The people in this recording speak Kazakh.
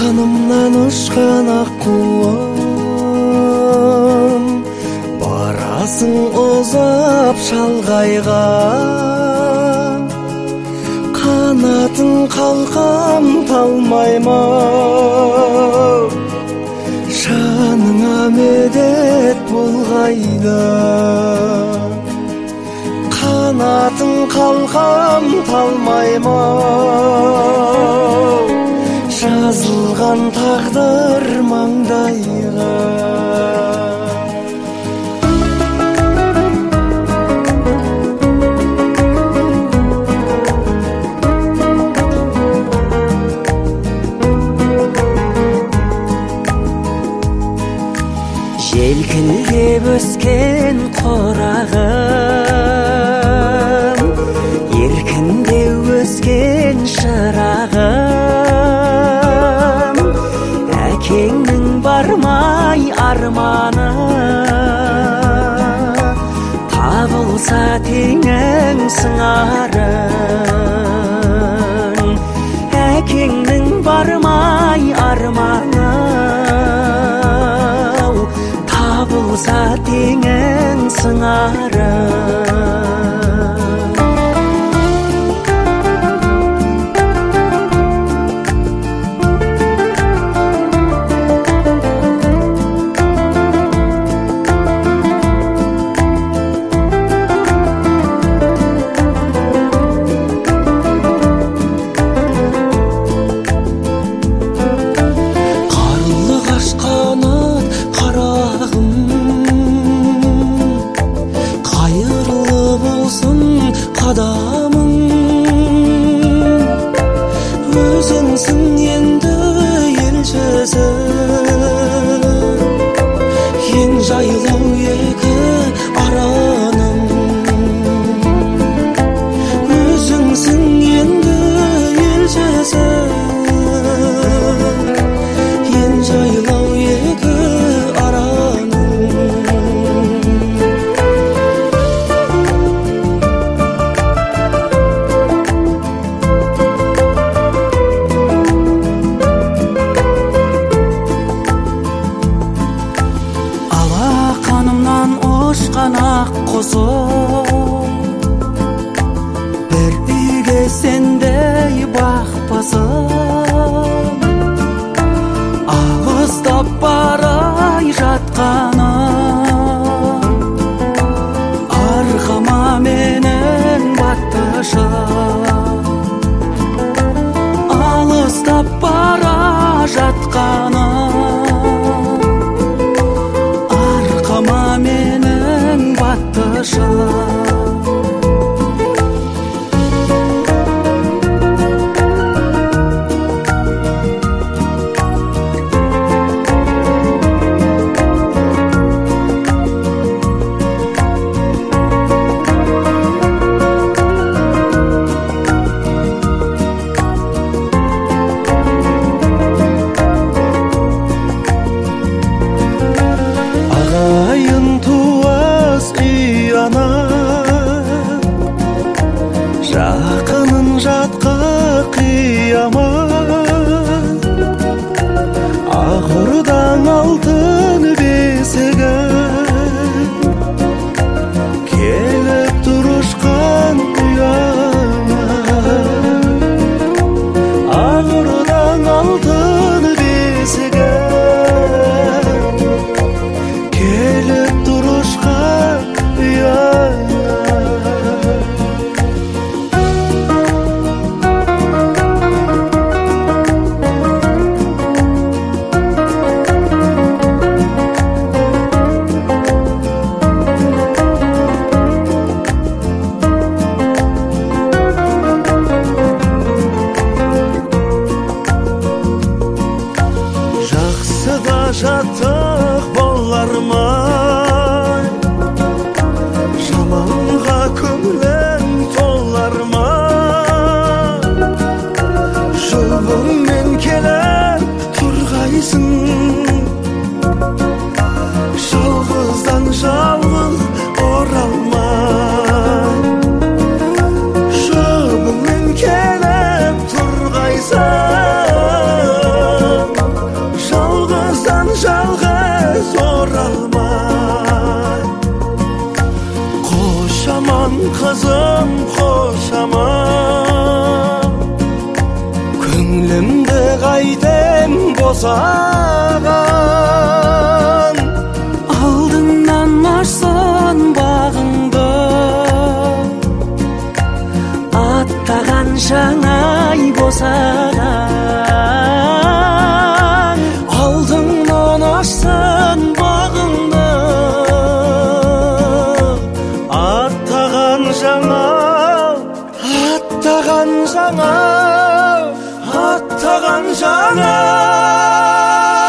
Kanımdan uçkan akkuam, barasın ozap şalgayga. Kanatın kalkam talmayma, şanına medet bulgayda. Kanatın kalkam talmayma, жазылған тағдыр маңдайға. Желкілдеп өскен қорағым, еркіндеу өскен шырағым, әкеңнің бармай арманы, табылса теңің сыңарын. Әкеңнің бармай арманы, табылса теңің сыңарын. Адамың өзіңсің енді елшісі, ең жайлау екі араның. Өзіңсің енді елшісі, ең жайлау екі араның. Ұшқан ақ құсым, бір үйге сендей бақпасым, алыстап барай жатқаным, арқама менің баттышым. Алыстап бара жатқаным, арқама менің баттышым. Ағайын туыс үй ана, жақынын жатқа қиямат. Ақ ордаң алтын бесігі, келіп тұрышқан ұяма. Ақ ордаң алтын бесігі, келіп тұрышқан ұяма. Жақсыға жатық болар ма, жаманға көңілің толар ма? Жолыңмен келіп тұрғайсың, жалғыздан жалғыз оралма. Жолыңмен келіп тұрғайсың, amon kızım hoş amon Könglimde gaydem bozagan Aldından marsan bağında Attagan şangay bozagan Aldından marsan bağında Attagan şangay Attagan şangay